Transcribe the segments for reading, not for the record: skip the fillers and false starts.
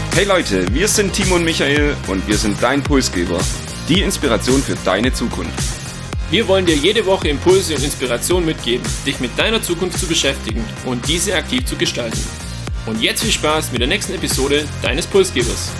Hey Leute, wir sind Timo und Michael und wir sind dein Pulsgeber. Die Inspiration für deine Zukunft. Wir wollen dir jede Woche Impulse und Inspiration mitgeben, dich mit deiner Zukunft zu beschäftigen und diese aktiv zu gestalten. Und jetzt viel Spaß mit der nächsten Episode deines Pulsgebers.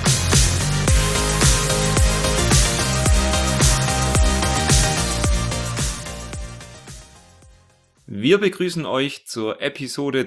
Wir begrüßen euch zur Episode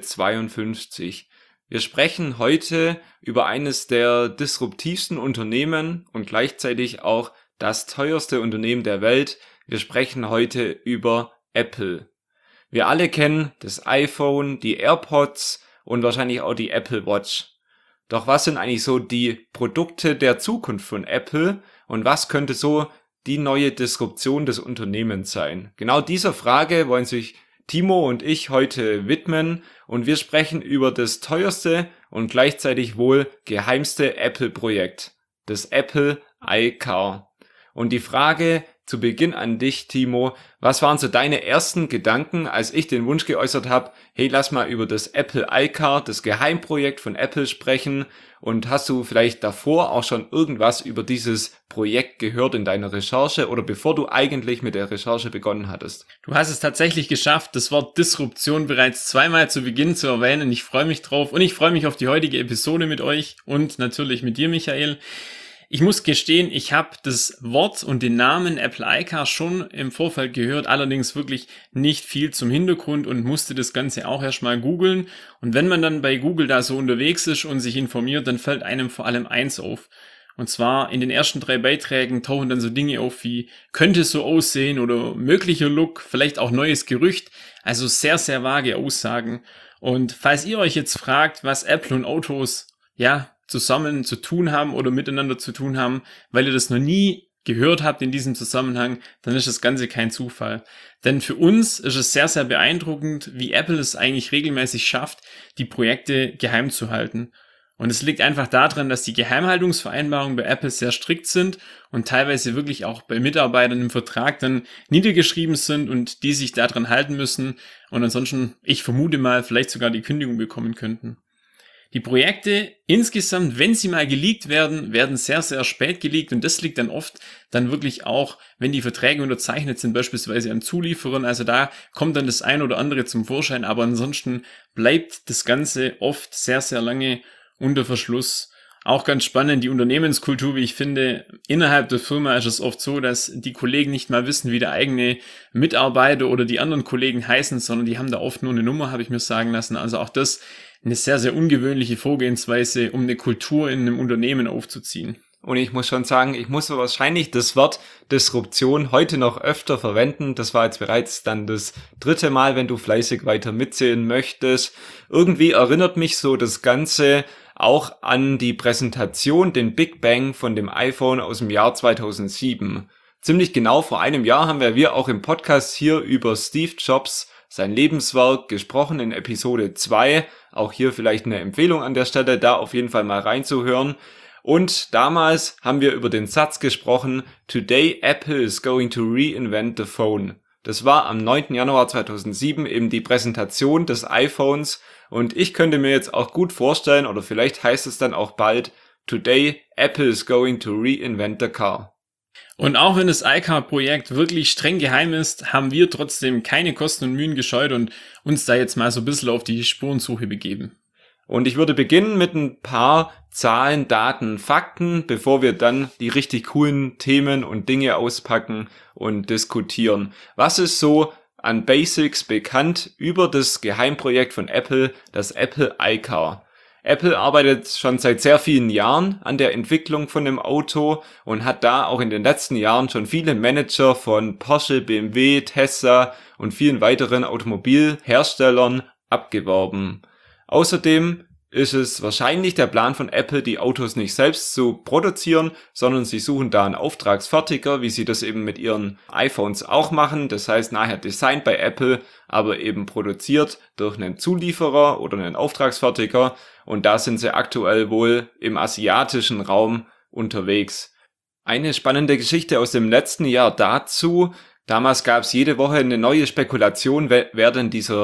52. Wir sprechen heute über eines der disruptivsten Unternehmen und gleichzeitig auch das teuerste Unternehmen der Welt. Wir sprechen heute über Apple. Wir alle kennen das iPhone, die AirPods und wahrscheinlich auch die Apple Watch. Doch was sind eigentlich so die Produkte der Zukunft von Apple und was könnte so die neue Disruption des Unternehmens sein? Genau dieser Frage wollen sich Timo und ich heute widmen und wir sprechen über das teuerste und gleichzeitig wohl geheimste Apple-Projekt, das Apple iCar. Und die Frage zu Beginn an dich, Timo, was waren so deine ersten Gedanken, als ich den Wunsch geäußert habe, hey, lass mal über das Apple iCar, das Geheimprojekt von Apple sprechen, und hast du vielleicht davor auch schon irgendwas über dieses Projekt gehört in deiner Recherche oder bevor du eigentlich mit der Recherche begonnen hattest? Du hast es tatsächlich geschafft, das Wort Disruption bereits zweimal zu Beginn zu erwähnen. Ich freue mich drauf und ich freue mich auf die heutige Episode mit euch und natürlich mit dir, Michael. Ich muss gestehen, ich habe das Wort und den Namen Apple iCar schon im Vorfeld gehört, allerdings wirklich nicht viel zum Hintergrund und musste das Ganze auch erstmal googeln. Und wenn man dann bei Google da so unterwegs ist und sich informiert, dann fällt einem vor allem eins auf. Und zwar in den ersten 3 Beiträgen tauchen dann so Dinge auf wie könnte so aussehen oder möglicher Look, vielleicht auch neues Gerücht. Also sehr, sehr vage Aussagen. Und falls ihr euch jetzt fragt, was Apple und Autos, zusammen zu tun haben oder miteinander zu tun haben, weil ihr das noch nie gehört habt in diesem Zusammenhang, dann ist das Ganze kein Zufall. Denn für uns ist es sehr, sehr beeindruckend, wie Apple es eigentlich regelmäßig schafft, die Projekte geheim zu halten. Und es liegt einfach daran, dass die Geheimhaltungsvereinbarungen bei Apple sehr strikt sind und teilweise wirklich auch bei Mitarbeitern im Vertrag dann niedergeschrieben sind und die sich daran halten müssen und ansonsten, ich vermute mal, vielleicht sogar die Kündigung bekommen könnten. Die Projekte insgesamt, wenn sie mal geleakt werden, werden sehr, sehr spät geleakt und das liegt dann oft dann wirklich auch, wenn die Verträge unterzeichnet sind, beispielsweise an Zulieferern, also da kommt dann das ein oder andere zum Vorschein, aber ansonsten bleibt das Ganze oft sehr, sehr lange unter Verschluss. Auch ganz spannend, die Unternehmenskultur, wie ich finde, innerhalb der Firma ist es oft so, dass die Kollegen nicht mal wissen, wie der eigene Mitarbeiter oder die anderen Kollegen heißen, sondern die haben da oft nur eine Nummer, habe ich mir sagen lassen. Also auch das eine sehr, sehr ungewöhnliche Vorgehensweise, um eine Kultur in einem Unternehmen aufzuziehen. Und ich muss schon sagen, ich muss wahrscheinlich das Wort Disruption heute noch öfter verwenden. Das war jetzt bereits dann das 3. Mal, wenn du fleißig weiter mitzählen möchtest. Irgendwie erinnert mich so das Ganze auch an die Präsentation, den Big Bang von dem iPhone aus dem Jahr 2007. Ziemlich genau vor einem Jahr haben wir auch im Podcast hier über Steve Jobs, sein Lebenswerk, gesprochen in Episode 2. Auch hier vielleicht eine Empfehlung an der Stelle, da auf jeden Fall mal reinzuhören. Und damals haben wir über den Satz gesprochen, Today Apple is going to reinvent the phone. Das war am 9. Januar 2007 eben die Präsentation des iPhones und ich könnte mir jetzt auch gut vorstellen, oder vielleicht heißt es dann auch bald, Today Apple is going to reinvent the car. Und auch wenn das iCar-Projekt wirklich streng geheim ist, haben wir trotzdem keine Kosten und Mühen gescheut und uns da jetzt mal so ein bisschen auf die Spurensuche begeben. Und ich würde beginnen mit ein paar Zahlen, Daten, Fakten, bevor wir dann die richtig coolen Themen und Dinge auspacken und diskutieren. Was ist so an Basics bekannt über das Geheimprojekt von Apple, das Apple iCar? Apple arbeitet schon seit sehr vielen Jahren an der Entwicklung von dem Auto und hat da auch in den letzten Jahren schon viele Manager von Porsche, BMW, Tesla und vielen weiteren Automobilherstellern abgeworben. Außerdem ist es wahrscheinlich der Plan von Apple, die Autos nicht selbst zu produzieren, sondern sie suchen da einen Auftragsfertiger, wie sie das eben mit ihren iPhones auch machen. Das heißt, nachher designt bei Apple, aber eben produziert durch einen Zulieferer oder einen Auftragsfertiger. Und da sind sie aktuell wohl im asiatischen Raum unterwegs. Eine spannende Geschichte aus dem letzten Jahr dazu. Damals gab es jede Woche eine neue Spekulation, wer denn dieser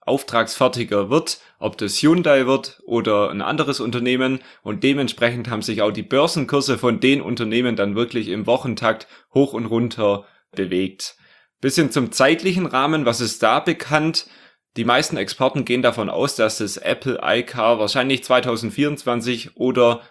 Auftragsfertiger wird, ob das Hyundai wird oder ein anderes Unternehmen, und dementsprechend haben sich auch die Börsenkurse von den Unternehmen dann wirklich im Wochentakt hoch und runter bewegt. Bisschen zum zeitlichen Rahmen, was ist da bekannt? Die meisten Experten gehen davon aus, dass das Apple iCar wahrscheinlich 2024 oder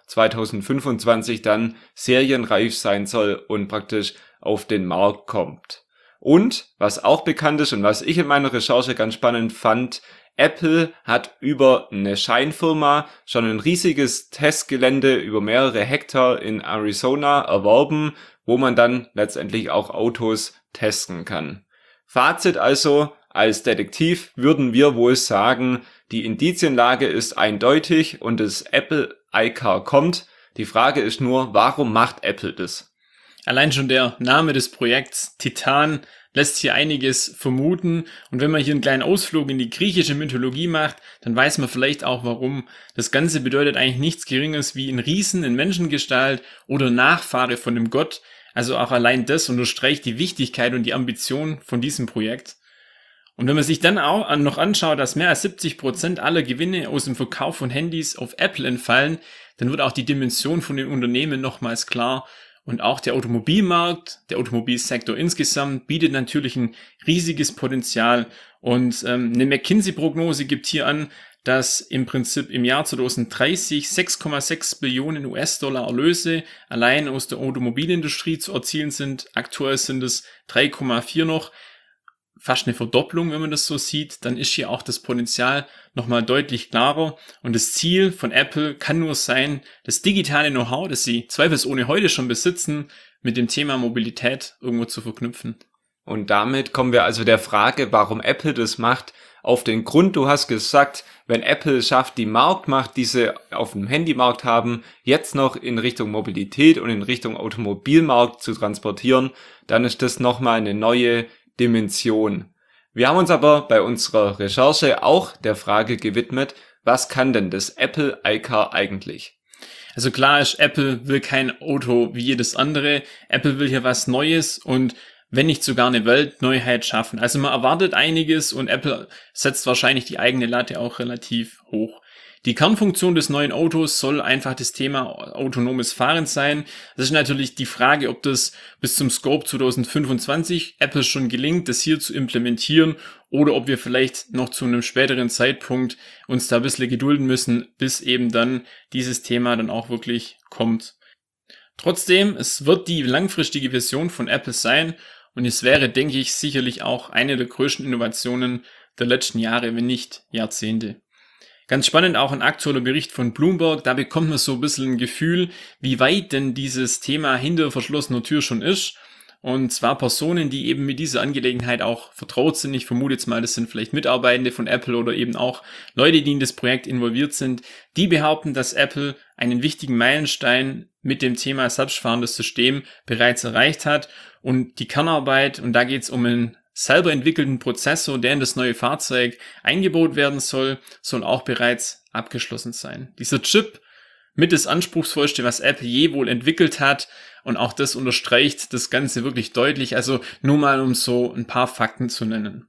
2025 dann serienreif sein soll und praktisch auf den Markt kommt. Und was auch bekannt ist und was ich in meiner Recherche ganz spannend fand, Apple hat über eine Scheinfirma schon ein riesiges Testgelände über mehrere Hektar in Arizona erworben, wo man dann letztendlich auch Autos testen kann. Fazit also, als Detektiv würden wir wohl sagen, die Indizienlage ist eindeutig und das Apple iCar kommt. Die Frage ist nur, warum macht Apple das? Allein schon der Name des Projekts, Titan, lässt hier einiges vermuten. Und wenn man hier einen kleinen Ausflug in die griechische Mythologie macht, dann weiß man vielleicht auch warum. Das Ganze bedeutet eigentlich nichts Geringeres wie ein Riesen in Menschengestalt oder Nachfahre von dem Gott. Also auch allein das unterstreicht die Wichtigkeit und die Ambition von diesem Projekt. Und wenn man sich dann auch noch anschaut, dass mehr als 70% aller Gewinne aus dem Verkauf von Handys auf Apple entfallen, dann wird auch die Dimension von den Unternehmen nochmals klar. Und auch der Automobilmarkt, der Automobilsektor insgesamt bietet natürlich ein riesiges Potenzial. Und eine McKinsey-Prognose gibt hier an, dass im Prinzip im Jahr 2030 6,6 Billionen US-Dollar Erlöse allein aus der Automobilindustrie zu erzielen sind. Aktuell sind es 3,4 noch. Fast eine Verdopplung, wenn man das so sieht, dann ist hier auch das Potenzial nochmal deutlich klarer. Und das Ziel von Apple kann nur sein, das digitale Know-how, das sie zweifelsohne heute schon besitzen, mit dem Thema Mobilität irgendwo zu verknüpfen. Und damit kommen wir also der Frage, warum Apple das macht, auf den Grund. Du hast gesagt, wenn Apple schafft, die Marktmacht, die sie auf dem Handymarkt haben, jetzt noch in Richtung Mobilität und in Richtung Automobilmarkt zu transportieren, dann ist das nochmal eine neue Dimension. Wir haben uns aber bei unserer Recherche auch der Frage gewidmet, was kann denn das Apple iCar eigentlich? Also klar ist, Apple will kein Auto wie jedes andere. Apple will hier was Neues und wenn nicht sogar eine Weltneuheit schaffen. Also man erwartet einiges und Apple setzt wahrscheinlich die eigene Latte auch relativ hoch. Die Kernfunktion des neuen Autos soll einfach das Thema autonomes Fahren sein. Das ist natürlich die Frage, ob das bis zum Scope 2025 Apple schon gelingt, das hier zu implementieren, oder ob wir vielleicht noch zu einem späteren Zeitpunkt uns da ein bisschen gedulden müssen, bis eben dann dieses Thema dann auch wirklich kommt. Trotzdem, es wird die langfristige Vision von Apple sein und es wäre, denke ich, sicherlich auch eine der größten Innovationen der letzten Jahre, wenn nicht Jahrzehnte. Ganz spannend auch ein aktueller Bericht von Bloomberg, da bekommt man so ein bisschen ein Gefühl, wie weit denn dieses Thema hinter verschlossener Tür schon ist. Und zwar Personen, die eben mit dieser Angelegenheit auch vertraut sind. Ich vermute jetzt mal, das sind vielleicht Mitarbeitende von Apple oder eben auch Leute, die in das Projekt involviert sind. Die behaupten, dass Apple einen wichtigen Meilenstein mit dem Thema selbstfahrendes System bereits erreicht hat. Und die Kernarbeit, und da geht es um einen selber entwickelten Prozessor, der in das neue Fahrzeug eingebaut werden soll auch bereits abgeschlossen sein. Dieser Chip mit das anspruchsvollste, was Apple je wohl entwickelt hat, und auch das unterstreicht das Ganze wirklich deutlich, also nur mal um so ein paar Fakten zu nennen.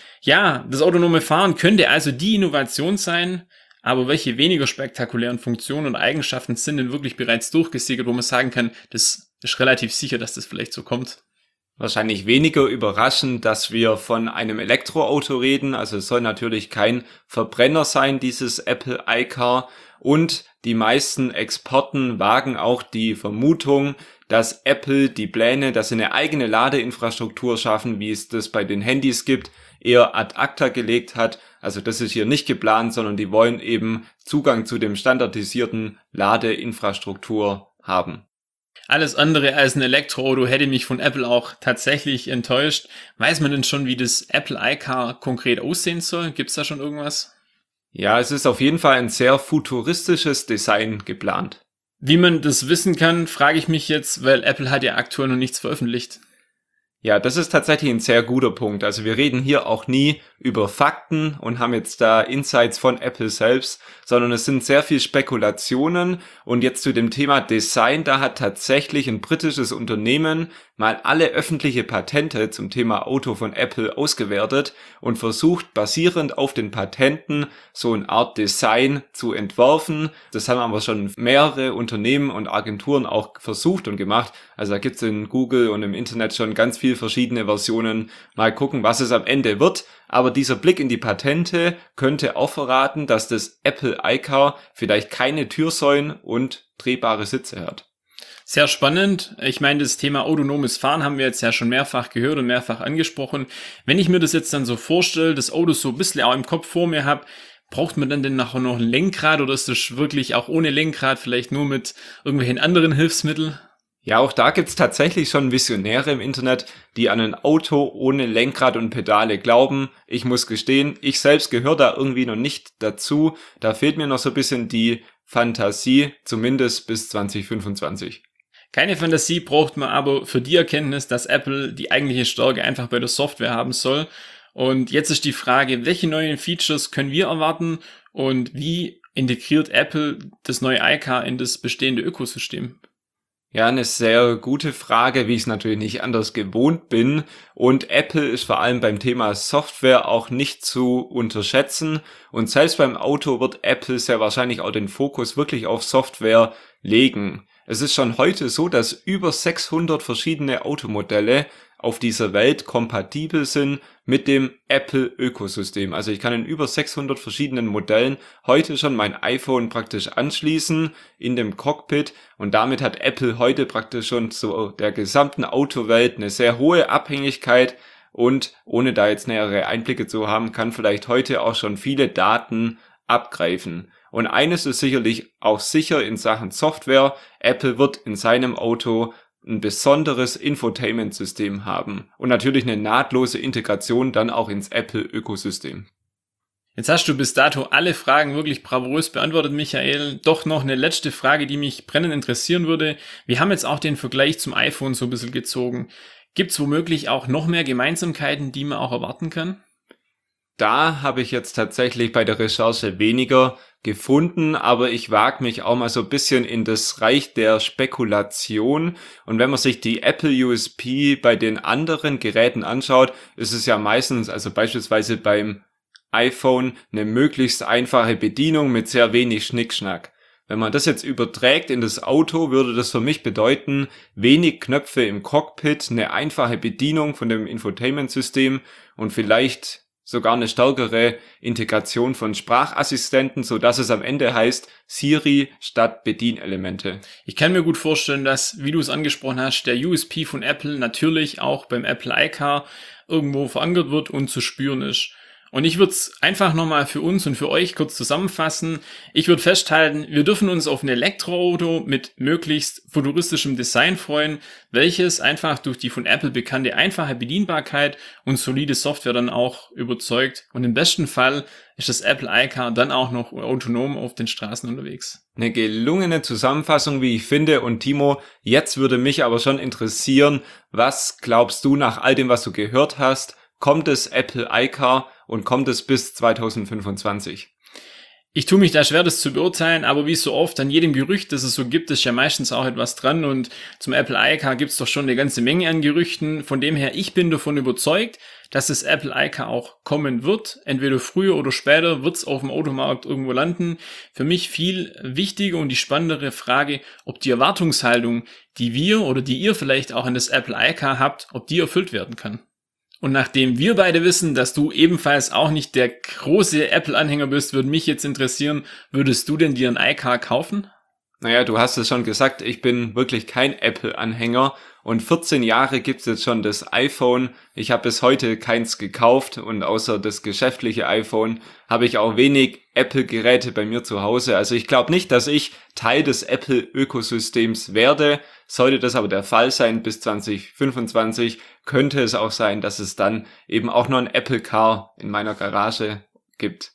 Ja, das autonome Fahren könnte also die Innovation sein, aber welche weniger spektakulären Funktionen und Eigenschaften sind denn wirklich bereits durchgesickert, wo man sagen kann, das ist relativ sicher, dass das vielleicht so kommt? Wahrscheinlich weniger überraschend, dass wir von einem Elektroauto reden. Also es soll natürlich kein Verbrenner sein, dieses Apple iCar. Und die meisten Experten wagen auch die Vermutung, dass Apple die Pläne, dass sie eine eigene Ladeinfrastruktur schaffen, wie es das bei den Handys gibt, eher ad acta gelegt hat. Also das ist hier nicht geplant, sondern die wollen eben Zugang zu dem standardisierten Ladeinfrastruktur haben. Alles andere als ein Elektroauto hätte mich von Apple auch tatsächlich enttäuscht. Weiß man denn schon, wie das Apple iCar konkret aussehen soll? Gibt's da schon irgendwas? Ja, es ist auf jeden Fall ein sehr futuristisches Design geplant. Wie man das wissen kann, frage ich mich jetzt, weil Apple hat ja aktuell noch nichts veröffentlicht. Ja, das ist tatsächlich ein sehr guter Punkt. Also wir reden hier auch nie über Fakten und haben jetzt da Insights von Apple selbst, sondern es sind sehr viel Spekulationen. Und jetzt zu dem Thema Design, da hat tatsächlich ein britisches Unternehmen mal alle öffentliche Patente zum Thema Auto von Apple ausgewertet und versucht, basierend auf den Patenten so eine Art Design zu entwerfen. Das haben aber schon mehrere Unternehmen und Agenturen auch versucht und gemacht. Also da gibt es in Google und im Internet schon ganz viele verschiedene Versionen. Mal gucken, was es am Ende wird. Aber dieser Blick in die Patente könnte auch verraten, dass das Apple iCar vielleicht keine Türsäulen und drehbare Sitze hat. Sehr spannend. Ich meine, das Thema autonomes Fahren haben wir jetzt ja schon mehrfach gehört und mehrfach angesprochen. Wenn ich mir das jetzt dann so vorstelle, das Auto so ein bisschen auch im Kopf vor mir habe, braucht man dann denn nachher noch ein Lenkrad oder ist das wirklich auch ohne Lenkrad, vielleicht nur mit irgendwelchen anderen Hilfsmitteln? Ja, auch da gibt's tatsächlich schon Visionäre im Internet, die an ein Auto ohne Lenkrad und Pedale glauben. Ich muss gestehen, ich selbst gehöre da irgendwie noch nicht dazu. Da fehlt mir noch so ein bisschen die Fantasie, zumindest bis 2025. Keine Fantasie braucht man aber für die Erkenntnis, dass Apple die eigentliche Stärke einfach bei der Software haben soll. Und jetzt ist die Frage, welche neuen Features können wir erwarten und wie integriert Apple das neue iCar in das bestehende Ökosystem? Ja, eine sehr gute Frage, wie ich es natürlich nicht anders gewohnt bin. Und Apple ist vor allem beim Thema Software auch nicht zu unterschätzen. Und selbst beim Auto wird Apple sehr wahrscheinlich auch den Fokus wirklich auf Software legen. Es ist schon heute so, dass über 600 verschiedene Automodelle auf dieser Welt kompatibel sind mit dem Apple-Ökosystem. Also ich kann in über 600 verschiedenen Modellen heute schon mein iPhone praktisch anschließen in dem Cockpit und damit hat Apple heute praktisch schon zu der gesamten Autowelt eine sehr hohe Abhängigkeit und ohne da jetzt nähere Einblicke zu haben, kann vielleicht heute auch schon viele Daten abgreifen. Und eines ist sicherlich auch sicher in Sachen Software, Apple wird in seinem Auto ein besonderes Infotainment-System haben und natürlich eine nahtlose Integration dann auch ins Apple-Ökosystem. Jetzt hast du bis dato alle Fragen wirklich bravourös beantwortet, Michael. Doch noch eine letzte Frage, die mich brennend interessieren würde. Wir haben jetzt auch den Vergleich zum iPhone so ein bisschen gezogen. Gibt es womöglich auch noch mehr Gemeinsamkeiten, die man auch erwarten kann? Da habe ich jetzt tatsächlich bei der Recherche weniger gefunden, aber ich wage mich auch mal so ein bisschen in das Reich der Spekulation. Und wenn man sich die Apple USP bei den anderen Geräten anschaut, ist es ja meistens, also beispielsweise beim iPhone, eine möglichst einfache Bedienung mit sehr wenig Schnickschnack. Wenn man das jetzt überträgt in das Auto, würde das für mich bedeuten, wenig Knöpfe im Cockpit, eine einfache Bedienung von dem Infotainment-System und vielleicht sogar eine stärkere Integration von Sprachassistenten, so dass es am Ende heißt Siri statt Bedienelemente. Ich kann mir gut vorstellen, dass, wie du es angesprochen hast, der USP von Apple natürlich auch beim Apple iCar irgendwo verankert wird und zu spüren ist. Und ich würde es einfach nochmal für uns und für euch kurz zusammenfassen. Ich würde festhalten, wir dürfen uns auf ein Elektroauto mit möglichst futuristischem Design freuen, welches einfach durch die von Apple bekannte einfache Bedienbarkeit und solide Software dann auch überzeugt. Und im besten Fall ist das Apple iCar dann auch noch autonom auf den Straßen unterwegs. Eine gelungene Zusammenfassung, wie ich finde. Und Timo, jetzt würde mich aber schon interessieren, was glaubst du nach all dem, was du gehört hast? Kommt das Apple iCar und kommt es bis 2025? Ich tue mich da schwer, das zu beurteilen, aber wie so oft an jedem Gerücht, das es so gibt, ist ja meistens auch etwas dran und zum Apple iCar gibt es doch schon eine ganze Menge an Gerüchten. Von dem her, ich bin davon überzeugt, dass das Apple iCar auch kommen wird. Entweder früher oder später wird es auf dem Automarkt irgendwo landen. Für mich viel wichtiger und die spannendere Frage, ob die Erwartungshaltung, die wir oder die ihr vielleicht auch an das Apple iCar habt, ob die erfüllt werden kann. Und nachdem wir beide wissen, dass du ebenfalls auch nicht der große Apple-Anhänger bist, würde mich jetzt interessieren, würdest du denn dir ein iCar kaufen? Naja, du hast es schon gesagt, ich bin wirklich kein Apple-Anhänger und 14 Jahre gibt's jetzt schon das iPhone. Ich habe bis heute keins gekauft und außer das geschäftliche iPhone habe ich auch wenig Apple-Geräte bei mir zu Hause. Also ich glaube nicht, dass ich Teil des Apple-Ökosystems werde. Sollte das aber der Fall sein, bis 2025 könnte es auch sein, dass es dann eben auch noch ein Apple Car in meiner Garage gibt.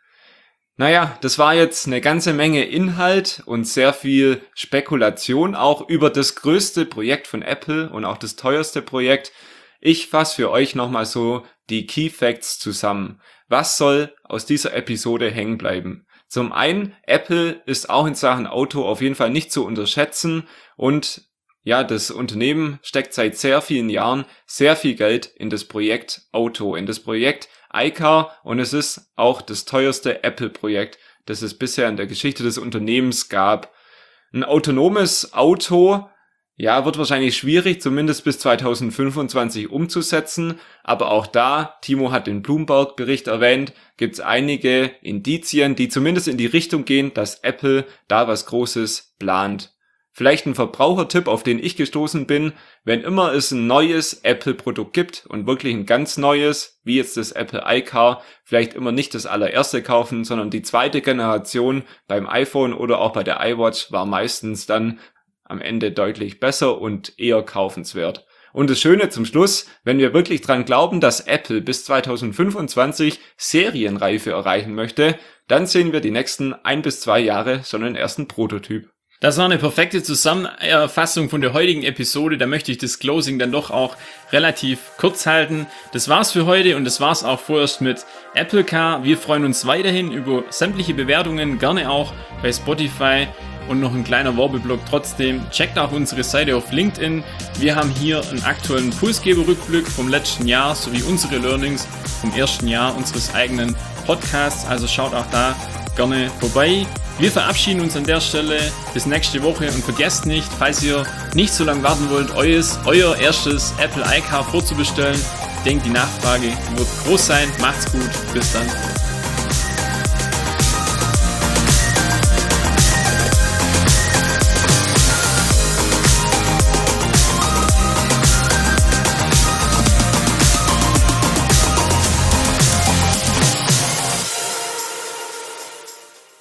Naja, das war jetzt eine ganze Menge Inhalt und sehr viel Spekulation auch über das größte Projekt von Apple und auch das teuerste Projekt. Ich fasse für euch nochmal so die Key Facts zusammen. Was soll aus dieser Episode hängen bleiben? Zum einen, Apple ist auch in Sachen Auto auf jeden Fall nicht zu unterschätzen und Ja, das Unternehmen steckt seit sehr vielen Jahren sehr viel Geld in das Projekt Auto, in das Projekt iCar, und es ist auch das teuerste Apple-Projekt, das es bisher in der Geschichte des Unternehmens gab. Ein autonomes Auto, ja, wird wahrscheinlich schwierig, zumindest bis 2025 umzusetzen, aber auch da, Timo hat den Bloomberg-Bericht erwähnt, gibt es einige Indizien, die zumindest in die Richtung gehen, dass Apple da was Großes plant. Vielleicht ein Verbrauchertipp, auf den ich gestoßen bin: Wenn immer es ein neues Apple-Produkt gibt und wirklich ein ganz neues, wie jetzt das Apple iCar, vielleicht immer nicht das allererste kaufen, sondern die zweite Generation beim iPhone oder auch bei der iWatch war meistens dann am Ende deutlich besser und eher kaufenswert. Und das Schöne zum Schluss: Wenn wir wirklich dran glauben, dass Apple bis 2025 Serienreife erreichen möchte, dann sehen wir die nächsten 1 bis 2 Jahre schon den ersten Prototyp. Das war eine perfekte Zusammenfassung von der heutigen Episode. Da möchte ich das Closing dann doch auch relativ kurz halten. Das war's für heute und das war's auch vorerst mit Apple Car. Wir freuen uns weiterhin über sämtliche Bewertungen, gerne auch bei Spotify. Und noch ein kleiner Werbeblock trotzdem: Checkt auch unsere Seite auf LinkedIn. Wir haben hier einen aktuellen Pulsgeber-Rückblick vom letzten Jahr sowie unsere Learnings vom ersten Jahr unseres eigenen Podcasts. Also schaut auch da gerne vorbei. Wir verabschieden uns an der Stelle bis nächste Woche und vergesst nicht, falls ihr nicht so lange warten wollt, euer erstes Apple iCar vorzubestellen. Ich denke, die Nachfrage wird groß sein. Macht's gut. Bis dann.